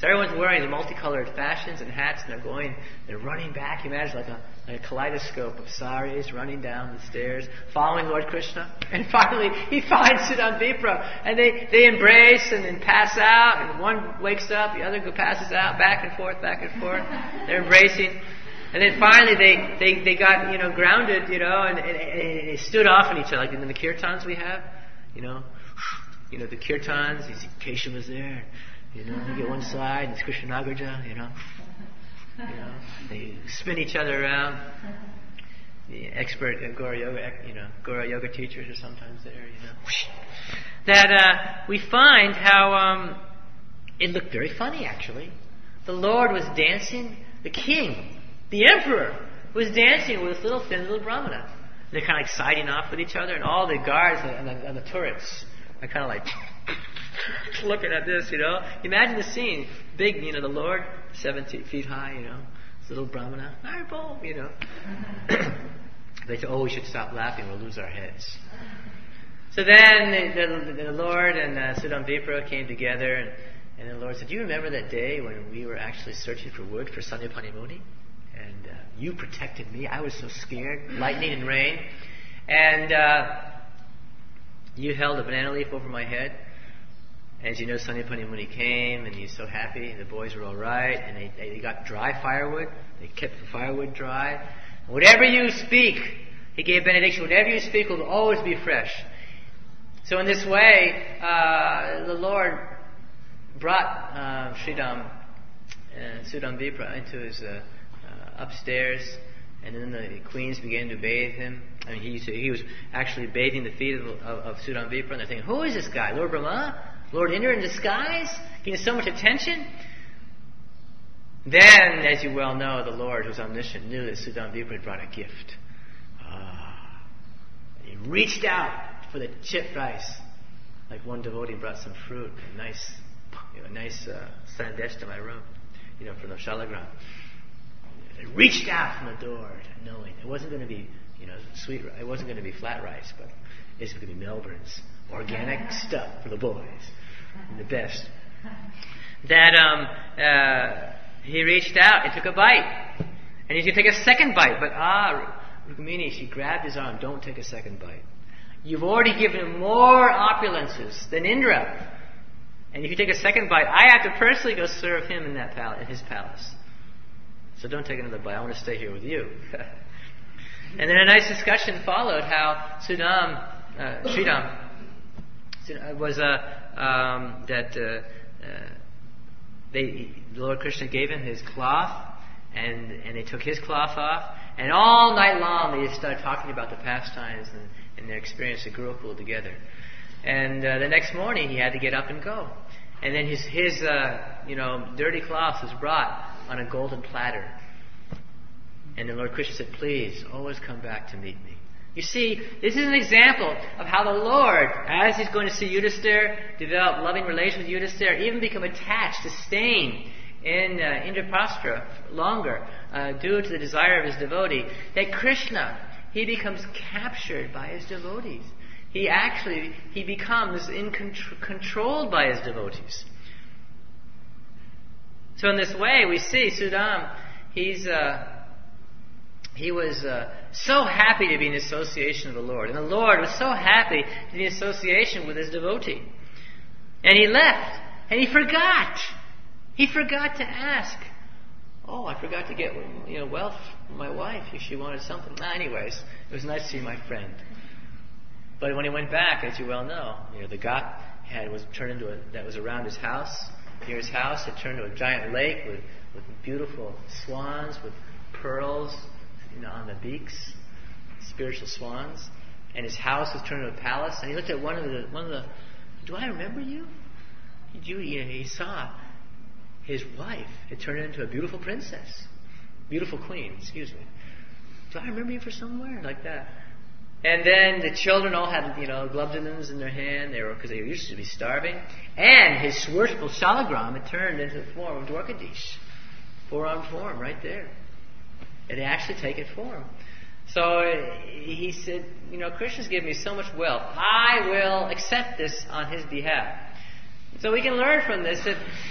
So everyone's wearing the multicolored fashions and hats, and they're going, they're running back. You imagine like a, like a kaleidoscope of saris running down the stairs, following Lord Krishna. And finally, he finds Sudamvipra, and they, they embrace and then pass out, and one wakes up, the other go passes out, back and forth, back and forth. They're embracing. And then finally they, they, they got, you know, grounded, you know, and, and, and they stood off on each other, like in the kirtans we have, you know. You know, the kirtans, you see Kesha was there. You know, you get one side, it's Krishna Nagarja, you know. You know, they spin each other around. The expert uh, Gora Yoga, you know, Gora Yoga teachers are sometimes there, you know. That uh, we find how um, it looked very funny, actually. The Lord was dancing, the king, the emperor, was dancing with this little thin little brahmana. They're kind of like siding off with each other, and all the guards and the, and the turrets are kind of like looking at this, you know. Imagine the scene. Big, you know, the Lord, seventy feet high, you know. This little brahmana, eyeball, you know. They say, oh, we should stop laughing, we'll lose our heads. So then the, the, the Lord and uh, Sudamvipra came together, and, and the Lord said, do you remember that day when we were actually searching for wood for Sanyapani Muni? And uh, you protected me. I was so scared. Lightning and rain. And uh, you held a banana leaf over my head. As you know, Sanyapani Muni came, and he's so happy. The boys were all right, and they, they got dry firewood. They kept the firewood dry. And whatever you speak, he gave benediction. Whatever you speak will always be fresh. So in this way, uh, the Lord brought uh, Sridham, uh, Sudamvipra into his uh, uh, upstairs, and then the queens began to bathe him. I mean, he, he was actually bathing the feet of, of, of Sudamvipra, and they're thinking, who is this guy? Lord Brahma? Lord Indra in disguise? Getting so much attention? Then, as you well know, the Lord, who's omniscient, knew that Sudamvipra had brought a gift. Ah. He reached out for the chipped rice. Like one devotee brought some fruit, a nice, you know, a nice uh, sandesh to my room, you know, from the shalagram. He reached out from the door, knowing it wasn't going to be, you know, sweet. It wasn't going to be flat rice, but it's going to be Melbourne's organic stuff for the boys, and the best. That um, uh, he reached out and took a bite, and he's going to take a second bite. But ah, Rukmini, she grabbed his arm. Don't take a second bite. You've already given him more opulences than Indra, and if you take a second bite, I have to personally go serve him in that palace, in his palace. So don't take another bite. I want to stay here with you. And then a nice discussion followed how Sudam, uh, Sridham, was uh, um, that uh, uh, they, Lord Krishna gave him his cloth, and and they took his cloth off, and all night long they just started talking about the pastimes and, and their experience at Gurukul together. And uh, the next morning he had to get up and go, and then his his uh, you know dirty cloth was brought on a golden platter. And then Lord Krishna said, please, always come back to meet me. You see, this is an example of how the Lord, as he's going to see Yudhisthira, develop loving relations with Yudhisthira, even become attached, staying in uh, Indraprastha longer, uh, due to the desire of his devotee, that Krishna, he becomes captured by his devotees. He actually, he becomes in contr- controlled by his devotees. So in this way, we see Sudam, he's, uh, he was uh, so happy to be in the association of the Lord. And the Lord was so happy to be in association with his devotee. And he left, and he forgot. He forgot to ask. Oh, I forgot to get, you know, wealth from my wife if she wanted something. Nah, anyways, it was nice to see my friend. But when he went back, as you well know, you know, the ghat had was turned into a, that was around his house. Near his house, it turned into a giant lake with, with beautiful swans, with pearls, you know, on the beaks, spiritual swans. And his house was turned into a palace. And he looked at one of the one of the. Do I remember you? You, you know, he saw his wife had turned into a beautiful princess, beautiful queen. Excuse me. Do I remember you from somewhere like that? And then the children all had, you know, glovdinams in their hand. They were because they used to be starving. And his worshipful shalagram had turned into the form of Dwarkadish, four-armed form, right there. It had actually taken form. So he said, you know, Krishna's given me so much wealth. I will accept this on his behalf. So we can learn from this that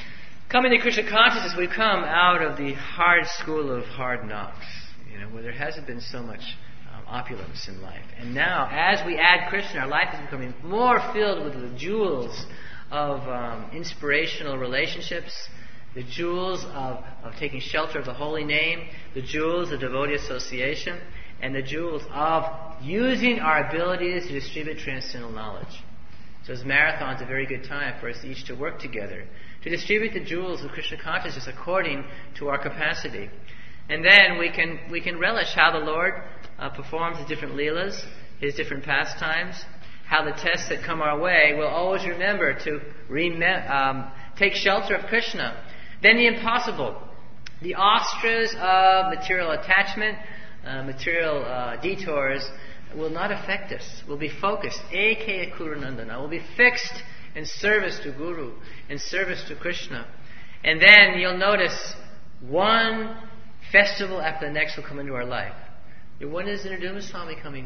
Coming to Krishna consciousness, we come out of the hard school of hard knocks, you know, where there hasn't been so much um, opulence in life. And now, as we add Krishna, our life is becoming more filled with the jewels of um, inspirational relationships, the jewels of, of taking shelter of the holy name, the jewels of devotee association, and the jewels of using our abilities to distribute transcendental knowledge. So this marathon is a very good time for us each to work together, to distribute the jewels of Krishna consciousness according to our capacity. And then we can we can relish how the Lord uh, performs His different leelas, His different pastimes, how the tests that come our way, we'll always remember to rem- um, take shelter of Krishna. Then the impossible, the ostras of material attachment, uh, material uh, detours, will not affect us. We'll be focused. Ekaya Kurunandana. We'll be fixed in service to Guru, in service to Krishna. And then you'll notice one festival after the next will come into our life. When is Niruduma Swami coming?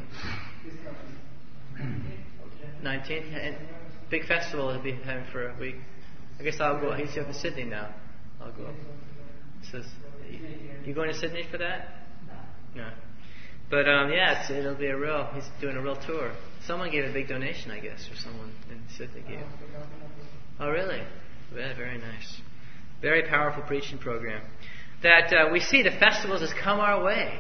nineteenth. And big festival he'll be having for a week. I guess I'll go. He's up in Sydney now. I'll go. So, you going to Sydney for that? No. But um, yeah, it's, it'll be a real. He's doing a real tour. Someone gave a big donation, I guess, or someone in Sydney gave. Oh, really? Yeah, very nice. Very powerful preaching program. That uh, we see the festivals has come our way.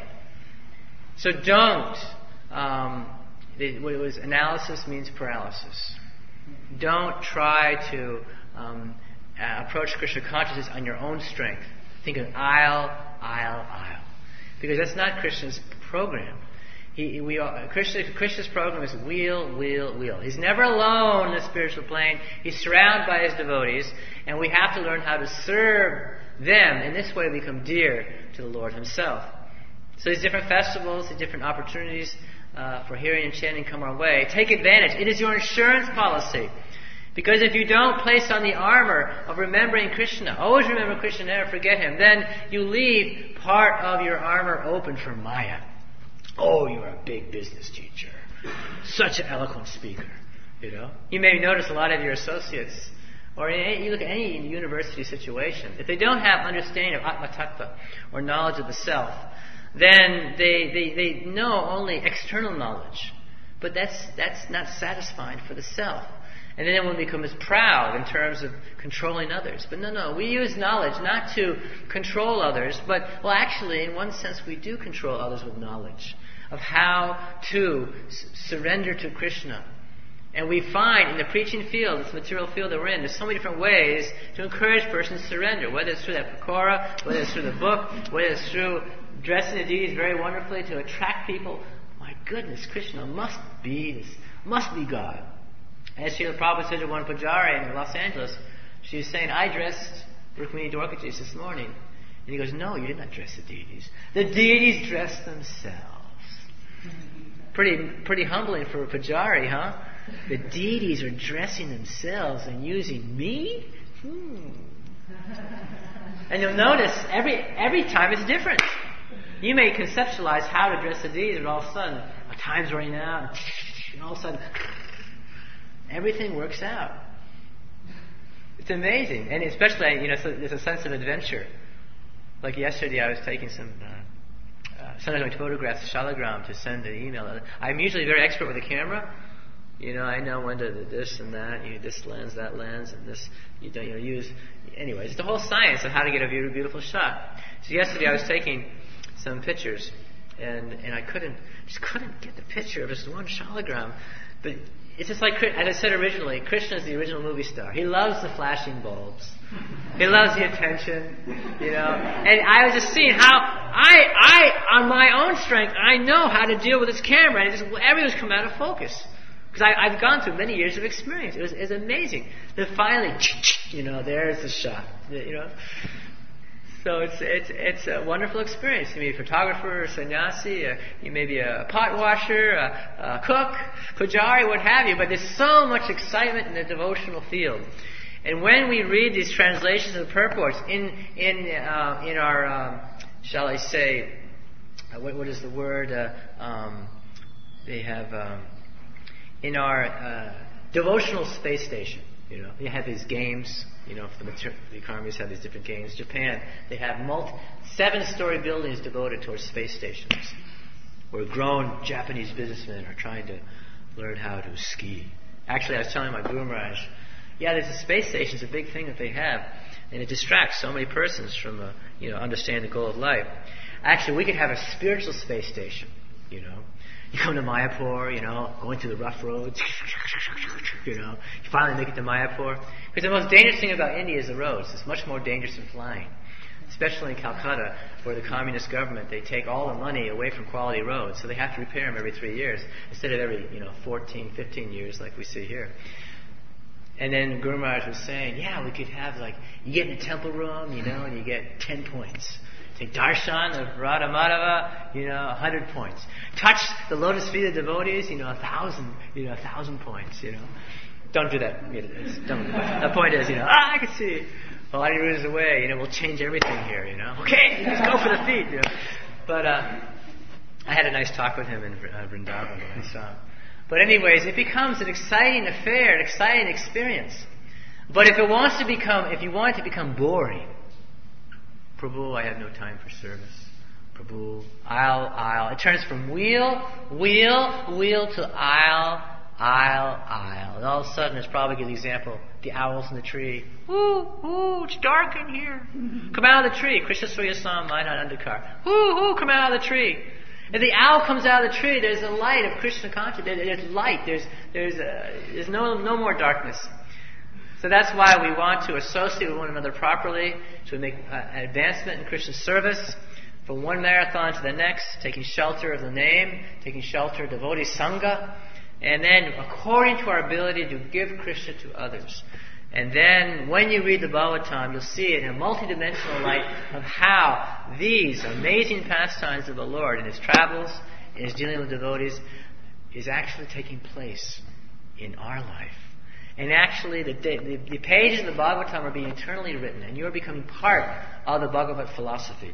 So don't. Um, the, what it was analysis means paralysis. Don't try to um, uh, approach Krishna consciousness on your own strength. Think of aisle, aisle, aisle. Because that's not Krishna's program. He, we are, Krishna, Krishna's program is wheel, wheel, wheel. He's never alone in the spiritual plane. He's surrounded by His devotees, and we have to learn how to serve them. In this way, we become dear to the Lord Himself. So these different festivals, these different opportunities uh, for hearing and chanting come our way. Take advantage. It is your insurance policy. Because if you don't place on the armor of remembering Krishna, always remember Krishna, never forget Him, then you leave part of your armor open for Maya. Oh, you're a big business teacher. Such an eloquent speaker. You know? You may notice a lot of your associates, or in any, you look at any university situation, if they don't have understanding of Atma Tattva, or knowledge of the self, then they, they, they know only external knowledge. But that's that's not satisfying for the self. And then one becomes proud in terms of controlling others. But no, no, we use knowledge not to control others, but, well, actually, in one sense, we do control others with knowledge of how to s- surrender to Krishna. And we find in the preaching field, this material field that we're in, there's so many different ways to encourage persons to surrender, whether it's through that pakora, whether it's through the book, whether it's through dressing the deities very wonderfully to attract people. My goodness, Krishna must be this, must be God. As Srila Prabhupada said to one Pujari in Los Angeles, she was saying, I dressed Rukmini Dwarkajis this morning. And he goes, no, you did not dress the deities. The deities dress themselves. Pretty pretty humbling for a Pujari, huh? The deities are dressing themselves and using me? Hmm. And you'll notice every every time it's different. You may conceptualize how to dress the deities, but all of a sudden, a time's running out, and all of a sudden, everything works out. It's amazing. And especially, you know, so there's a sense of adventure. Like yesterday, I was taking some, uh, uh, sending my photographs to Shalagram to send an email. I'm usually very expert with a camera. You know, I know when to do this and that. You know, this lens, that lens, and this. You don't, you know, use. Anyways, it's the whole science of how to get a beautiful, beautiful shot. So yesterday, I was taking some pictures, and and I couldn't, just couldn't get the picture of this one Shalagram, but. It's just like, as I said originally, Krishna is the original movie star. He loves the flashing bulbs. He loves the attention, you know. And I was just seeing how I, I, on my own strength, I know how to deal with this camera, and it just, everything's come out of focus. Because I've gone through many years of experience. It was, it was amazing. Then finally, you know, there's the shot, you know. So it's it's it's a wonderful experience. You may be a photographer, a sannyasi, a, you may be a pot washer, a, a cook, pujari, what have you. But there's so much excitement in the devotional field. And when we read these translations of the purports in in uh, in our, um, shall I say, uh, what what is the word? Uh, um, they have um, in our uh, devotional space station. You know, they have these games. You know, the, mater- the economies have these different games. Japan, they have multi- seven-story buildings devoted towards space stations, where grown Japanese businessmen are trying to learn how to ski. Actually, I was telling my Guru Maharaj, yeah, there's a space station. It's a big thing that they have, and it distracts so many persons from, uh, you know, understanding the goal of life. Actually, we could have a spiritual space station. You know, you come to Mayapur, you know, going through the rough roads, you know, you finally make it to Mayapur. Because the most dangerous thing about India is the roads. It's much more dangerous than flying. Especially in Calcutta, where the communist government, they take all the money away from quality roads, so they have to repair them every three years instead of every, you know, fourteen, fifteen years like we see here. And then Guru Maharaj was saying, yeah, we could have, like, you get in the temple room, you know, and you get ten points. Take darshan of Radha Madhava, you know, a hundred points. Touch the lotus feet of devotees, you know, a thousand, you know, a thousand points, you know. Don't do that. You know, don't. The point is, you know, ah, I can see. Well, Aniruddha is away, you know, we'll change everything here, you know. Okay, let's go for the feet, you know. But uh, I had a nice talk with him in uh, Vrindavan when I saw him. But anyways, it becomes an exciting affair, an exciting experience. But if it wants to become, if you want it to become boring, Prabhu, I have no time for service. Prabhu, aisle, aisle. It turns from wheel, wheel, wheel to aisle, aisle, aisle. And all of a sudden, it's probably a good example, the owls in the tree. Woo, woo, it's dark in here. Come out of the tree. Krishna Suryasam, Mainat Andhakar. Woo, woo, come out of the tree. If the owl comes out of the tree, there's a light of Krishna consciousness. There's light. There's there's a, there's no no more darkness. So that's why we want to associate with one another properly, to make uh, an advancement in Krishna's service, from one marathon to the next, taking shelter of the name, taking shelter of devotee sangha, and then according to our ability to give Krishna to others. And then when you read the Bhagavatam, you'll see it in a multidimensional light of how these amazing pastimes of the Lord in His travels, in His dealing with devotees, is actually taking place in our life. And actually, the, the, the pages of the Bhagavatam are being eternally written, and you are becoming part of the Bhagavat philosophy.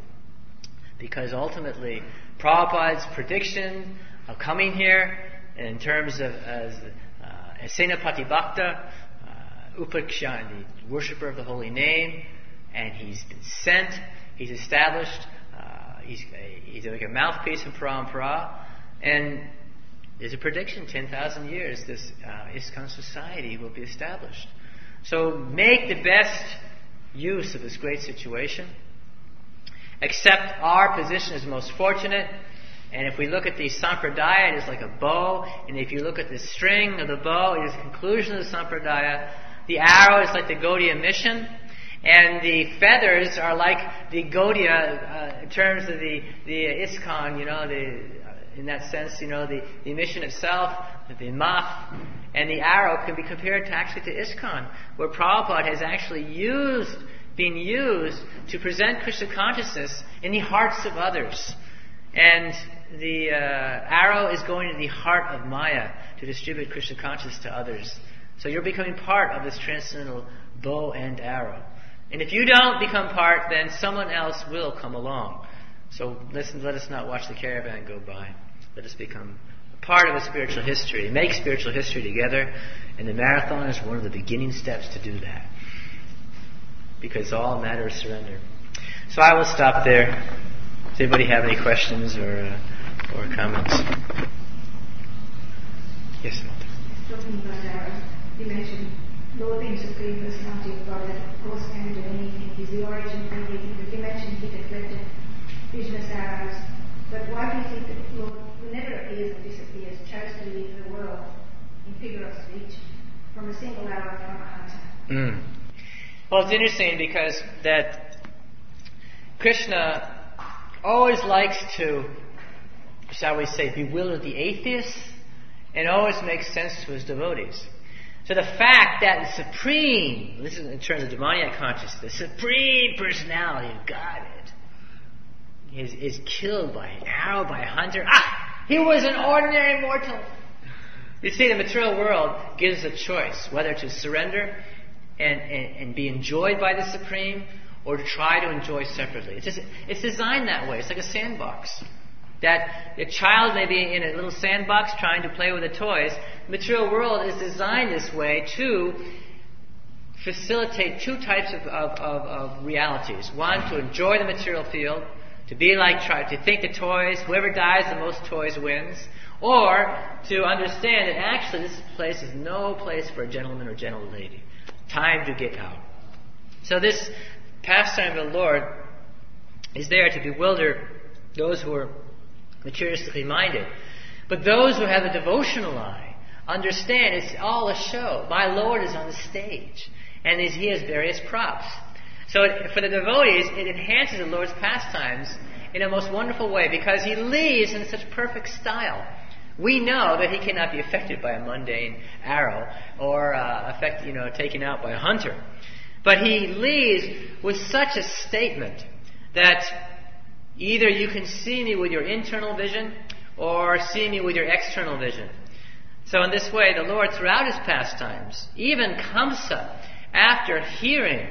Because ultimately, Prabhupada's prediction of coming here, in terms of as uh, Senapati Bhakta, uh, Upaksha, the worshipper of the holy name, and he's been sent, he's established, uh, he's, he's like a mouthpiece in Parampara, and there's a prediction, ten thousand years, this uh, ISKCON society will be established. So make the best use of this great situation. Accept our position as most fortunate. And if we look at the sampradaya, it is like a bow. And if you look at the string of the bow, it is the conclusion of the sampradaya. The arrow is like the Gaudiya mission. And the feathers are like the Gaudiya, uh, in terms of the, the ISKCON, you know, the... in that sense, you know, the, the mission itself, the maf, and the arrow can be compared to actually to ISKCON, where Prabhupada has actually used, been used to present Krishna consciousness in the hearts of others. And the uh, arrow is going to the heart of Maya to distribute Krishna consciousness to others. So you're becoming part of this transcendental bow and arrow. And if you don't become part, then someone else will come along. So listen, let us not watch the caravan go by. Let us become a part of a spiritual history. Make spiritual history together. And the marathon is one of the beginning steps to do that. Because all matter is surrender. So I will stop there. Does anybody have any questions or uh, or comments? Yes, Mother. Talking about arrow, you mentioned Lord being Supreme Personality of God, that of course can do anything. He's the origin of everything. But you mentioned He deflected visionless arrows. But why do you think that Lord, who never appears and disappears, chose to leave the world in figure of speech from a single arrow from a hunter? Mm. Well, it's interesting because that Krishna always likes to, shall we say, bewilder the atheists and always makes sense to his devotees. So the fact that the supreme, this is in terms of demoniac consciousness, the supreme personality of God is, is killed by an arrow, by a hunter. Ah! He was an ordinary mortal. You see, the material world gives a choice whether to surrender and, and, and be enjoyed by the Supreme or to try to enjoy separately. It's, just, it's designed that way. It's like a sandbox. That a child may be in a little sandbox trying to play with the toys. The material world is designed this way to facilitate two types of, of, of, of realities. One, to enjoy the material field, to be like, try to think the toys, whoever dies the most toys wins, or to understand that actually this place is no place for a gentleman or gentle lady. Time to get out. So this pastime of the Lord is there to bewilder those who are materialistically minded. But those who have a devotional eye understand it's all a show. My Lord is on the stage, and He has various props. So it, for the devotees, it enhances the Lord's pastimes in a most wonderful way because He leaves in such perfect style. We know that He cannot be affected by a mundane arrow or uh, affect, you know, taken out by a hunter. But He leaves with such a statement that either you can see me with your internal vision or see me with your external vision. So in this way, the Lord, throughout His pastimes, even Kamsa, after hearing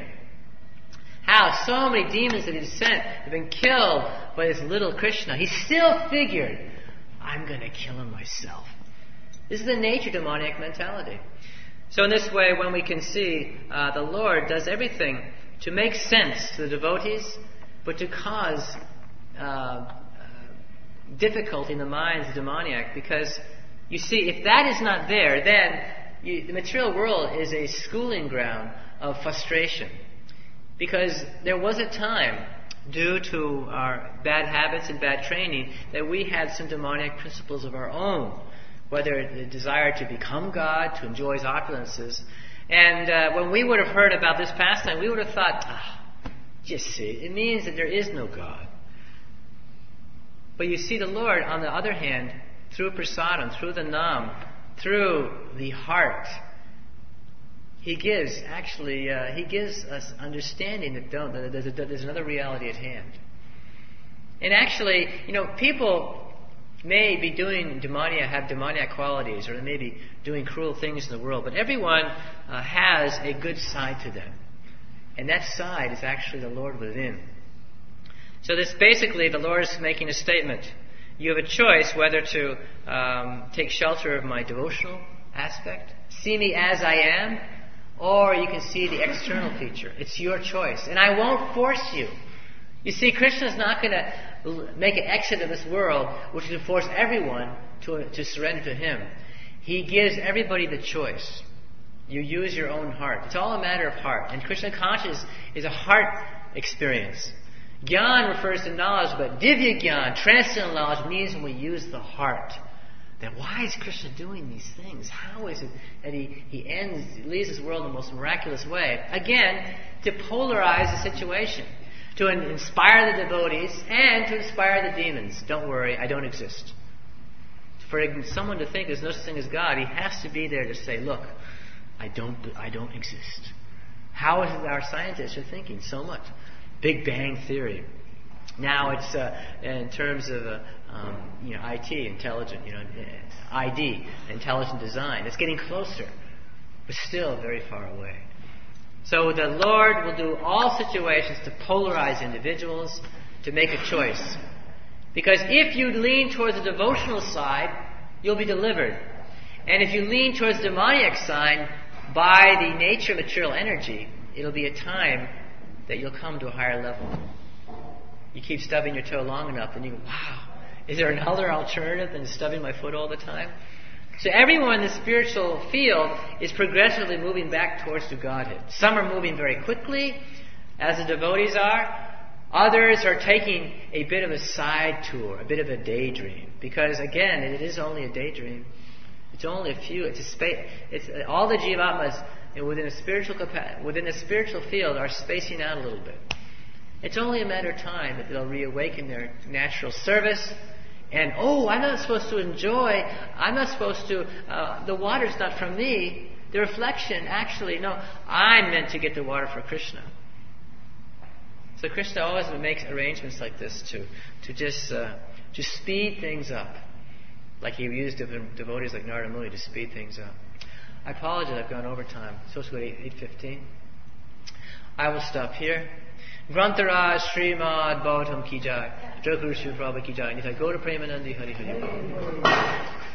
how so many demons that He sent have been killed by this little Krishna, He still figured, I'm going to kill him myself. This is the nature of demoniac mentality. So in this way, when we can see uh, the Lord does everything to make sense to the devotees, but to cause uh, uh, difficulty in the minds of the demoniac, because you see, if that is not there, then you, the material world is a schooling ground of frustration. Because there was a time, due to our bad habits and bad training, that we had some demoniac principles of our own, whether the desire to become God, to enjoy His opulences. And uh, when we would have heard about this pastime, we would have thought, ah, just see, it means that there is no God. But you see, the Lord, on the other hand, through prasadam, through the nam, through the heart, He gives, actually, uh, He gives us understanding that, don't, that there's, a, that there's another reality at hand. And actually, you know, people may be doing demoniac, have demoniac qualities, or they may be doing cruel things in the world, but everyone uh, has a good side to them. And that side is actually the Lord within. So this basically, the Lord is making a statement. You have a choice whether to um, take shelter of my devotional aspect, see me as I am, or you can see the external feature. It's your choice. And I won't force you. You see, Krishna is not going to make an exit of this world which will force everyone to, to surrender to Him. He gives everybody the choice. You use your own heart. It's all a matter of heart. And Krishna consciousness is a heart experience. Gyan refers to knowledge, but Divya Gyan, transcendental knowledge, means when we use the heart. Then why is Krishna doing these things? How is it that he, he ends, he leaves this world in the most miraculous way? Again, to polarize the situation, to inspire the devotees and to inspire the demons. Don't worry, I don't exist. For someone to think there's no such thing as God, he has to be there to say, look, I don't, I don't exist. How is it that our scientists are thinking so much? Big Bang Theory. Now it's uh, in terms of uh, um, you know I T, intelligent, you know I D, intelligent design. It's getting closer, but still very far away. So the Lord will do all situations to polarize individuals, to make a choice. Because if you lean towards the devotional side, you'll be delivered. And if you lean towards the demoniac side, by the nature of material energy, it'll be a time that you'll come to a higher level. You keep stubbing your toe long enough and you go, wow, is there another alternative than stubbing my foot all the time? So everyone in the spiritual field is progressively moving back towards the Godhead. Some are moving very quickly, as the devotees are. Others are taking a bit of a side tour, a bit of a daydream. Because again, it is only a daydream. It's only a few. It's a space. It's all the jivatmas within a spiritual capa- within a spiritual field are spacing out a little bit. It's only a matter of time that they'll reawaken their natural service. And, oh, I'm not supposed to enjoy, I'm not supposed to, uh, the water's not from me. The reflection, actually, no, I'm meant to get the water for Krishna. So Krishna always makes arrangements like this to, to just uh, to speed things up. Like he used devotees like Narada Muni to speed things up. I apologize, I've gone over time. It's supposed to go to eight fifteen. I will stop here. Grantaraj Srimad Bhagavatam Ki Jai. Jai Guru Sri Prabhupada Ki Jai. Nithai Gaura Premanandi Hari Hari Bol.